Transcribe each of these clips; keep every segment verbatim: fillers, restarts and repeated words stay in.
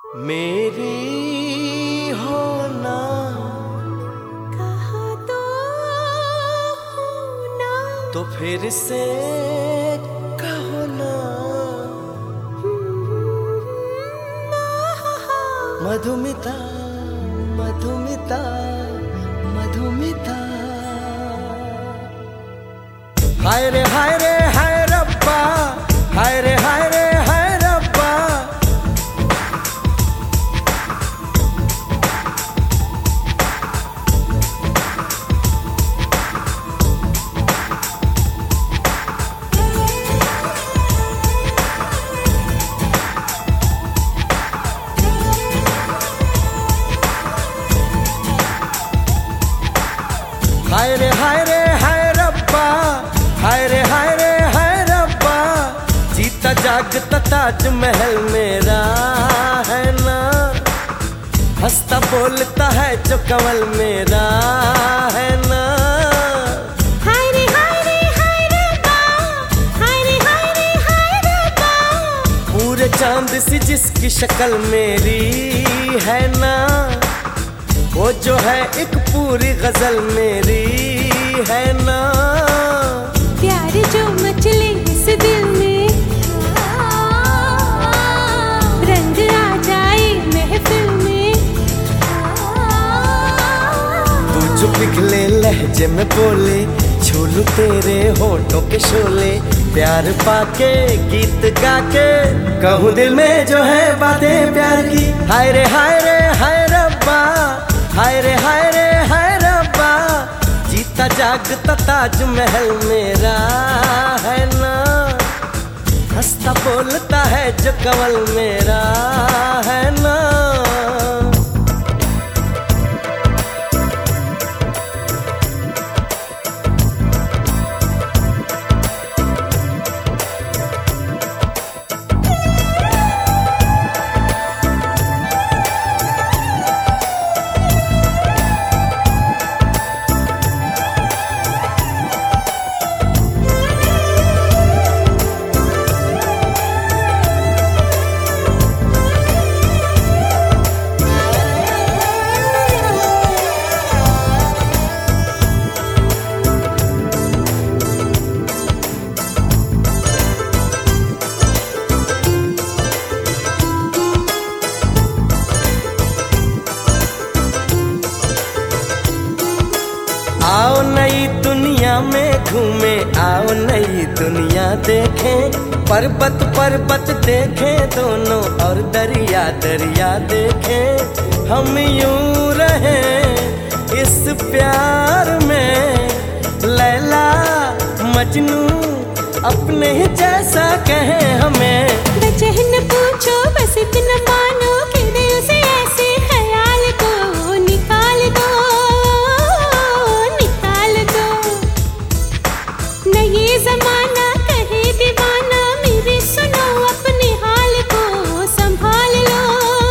मेरी होना कहा तो होना, तो फिर से कहो ना। मधुमिता मधुमिता मधुमिता। हाय रे हाय रे हाय रब्बा, हाय रे हाय रे हाय रब्बा। हाय रे हाय रे हाय रब्बा, हाय रे हाय रे हाय रब्बा। जीता जागता ताजमहल मेरा है ना, हंसता बोलता है जो कमल मेरा है ना। हाय रे हाय रे हाय रब्बा, हाय रे हाय रे हाय रब्बा। पूरे चांद सी जिसकी शक्ल मेरी है ना, वो जो है एक पूरी गजल मेरी है ना। प्यार जो मचले इस दिल में, रंग आ जाए महफिल में। तू जो पिघले लहजे में बोले, झूलू तेरे होठों के शोले। प्यार पाके गीत गा के कहूँ दिल में जो है बातें प्यार की। हाय रे हाय रे हाय रब्बा, हाय रे हाय रे हाय रब्बा। जीता जागता ताजमहल मेरा है ना, हंसता बोलता है जो कमल मेरा है ना। आओ नई दुनिया में घूमे, आओ नई दुनिया देखें। पर्वत पर्वत देखें दोनों और दरिया दरिया देखें। हम यूं रहें इस प्यार में, लैला मजनू अपने ही जैसा कहें हमें। बेचैन पूछो बस इतना मानो कि दिल से ऐसे ख्याल को निकाल दो, निकाल दो। न ये जमाना कहे दीवाना, मेरे सुनो अपने हाल को संभाल लो,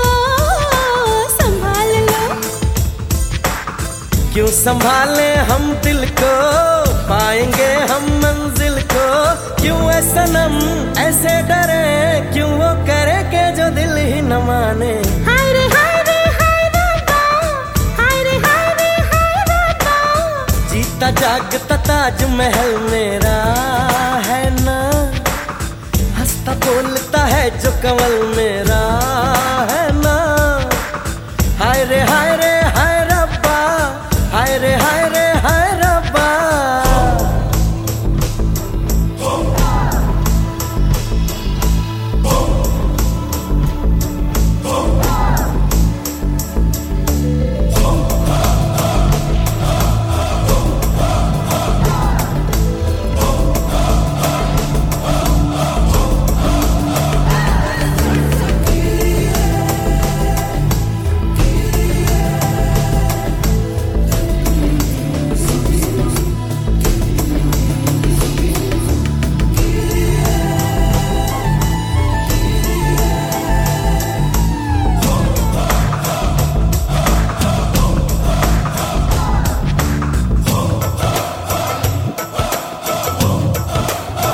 संभाल लो। क्यों संभाले हम दिल को, पाएंगे हम मंजिल को। क्यों ऐ सनम ऐसे डरे, क्यों वो करे के जो दिल ही न माने। हाय रे हाय रे हाय रब्बा, हाय रे हाय रे हाय रब्बा। जीता जागता ताजमहल मेरा है ना, हंसता बोलता है जो कमल मेरा है ना। हाय रे हाय रे हाय रब्बा, हाय रे हाय रे हाय रब्बा।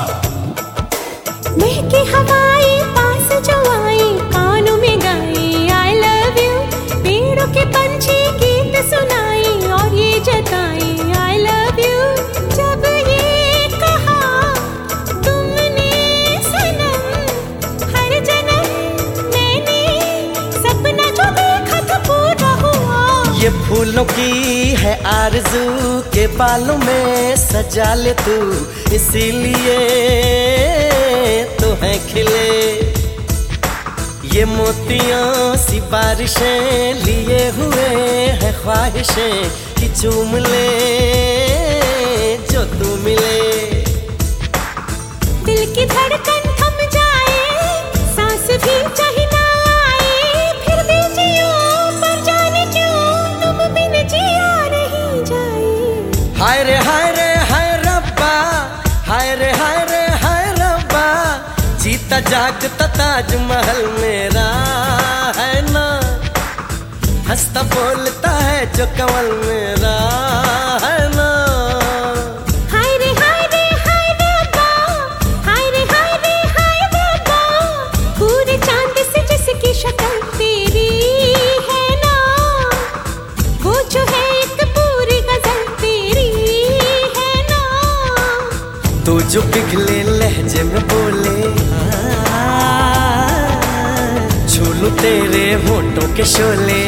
महके हवाएं पास जो आई, कानों में गाए की है आरज़ू के बालों में सजा ले तू, इसीलिए तो है खिले ये मोतियों सी बारिशें, लिए हुए हैं ख्वाहिशें कि चूम ले जो तू मिले। दिल की धड़कन थम जाए, सांस भी चाहे ना आए, फिर भी जियो पर जाने क्यों तुम बिन जिया नहीं जाए। हाय रे हाय रे हाय रब्बा, हाय रे हाय रे हाय रब्बा, जीता जागता ताजमहल मेरा है ना, हंसता बोलता है जो कमल मेरा है ना। हाय रे हाय रे हाय रब्बा, हाय रे हाय रे हाय रब्बा, पूरे चांद से जिसकी शक्ल तेरी है ना, वो जो है एक पूरी गजल तेरी है ना। तू जो पिघले लहजे में बोले, छू लूं तेरे होठों के शोले,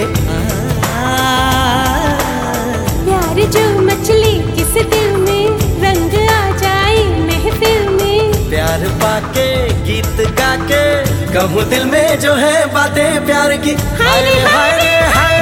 प्यार जो मचले किस दिल में, रंग आ जाए महफिल में, प्यार पाके गीत गा के कहूँ दिल में जो है बातें प्यार की। हाय रे हाय रे हाय